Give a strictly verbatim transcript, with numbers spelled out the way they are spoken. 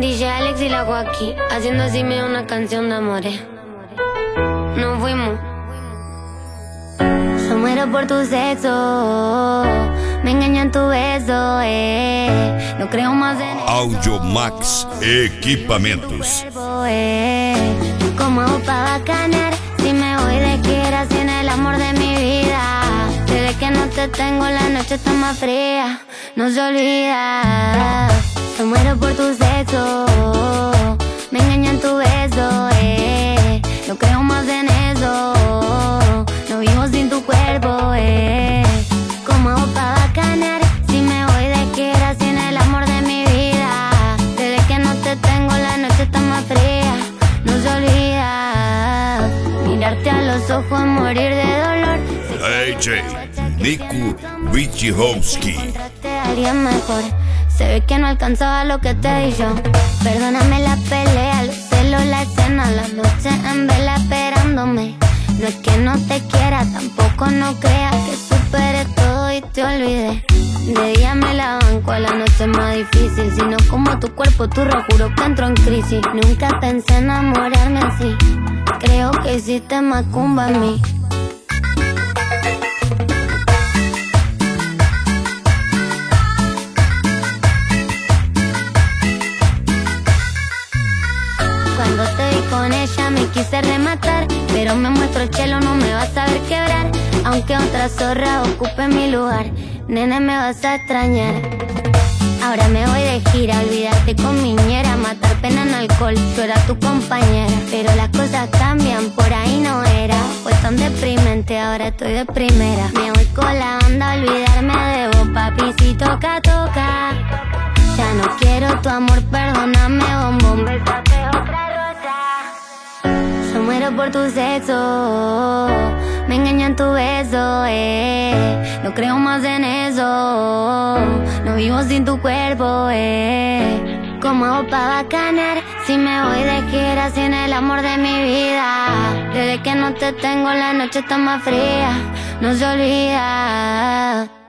D J Alex y la Joaquín, haciendo así medio una canción de amores. Nos fuimos. Yo muero por tu sexo, me engañan tu beso, eh. No creo más en Audiomax Equipamentos. cuerpo, eh. ¿Cómo hago pa' bacanear si me voy de gira sin el amor de mi vida? Desde que no te tengo la noche está más fría, no se olvida. Yo muero por tu sexo, me engañan tu beso, eh. No creo más en eso, no vivo sin tu cuerpo, eh. ¿Cómo hago pa' bacanear si me voy de gira sin el amor de mi vida? Desde que no te tengo la noche está más fría, no se olvida. Mirarte a los ojos, morir de dolor. D J Niku Wichihowski. Encontraste a alguien mejor, se ve que no alcanzaba lo que te di yo. Perdóname la pelea, los celos, la escena, la noche en vela esperándome. No es que no te quiera, tampoco no creas que superé todo y te olvidé. De día me la banco, a la noche es más difícil. Si no como tu cuerpo, tu juro que entro en crisis. Nunca pensé enamorarme así, creo que hiciste macumba en mí. Cuando te vi con ella me quise rematar, pero me muestro el chelo, no me vas a ver quebrar. Aunque otra zorra ocupe mi lugar, nene, me vas a extrañar. Ahora me voy de gira, olvidarte con mi ñera, matar pena en alcohol, yo era tu compañera. Pero las cosas cambian, por ahí no era. Fue tan deprimente, ahora estoy de primera. Me voy con la onda, olvidarme de vos, papi, si toca, toca. Ya no quiero tu amor, perdóname, bombón, besate otra rosa. Yo muero por tu sexo, me engañan tu beso, eh. No creo más en eso, no vivo sin tu cuerpo, eh. ¿Cómo hago pa' bacanear si me voy de gira sin el amor de mi vida? Desde que no te tengo la noche está más fría, no se olvida.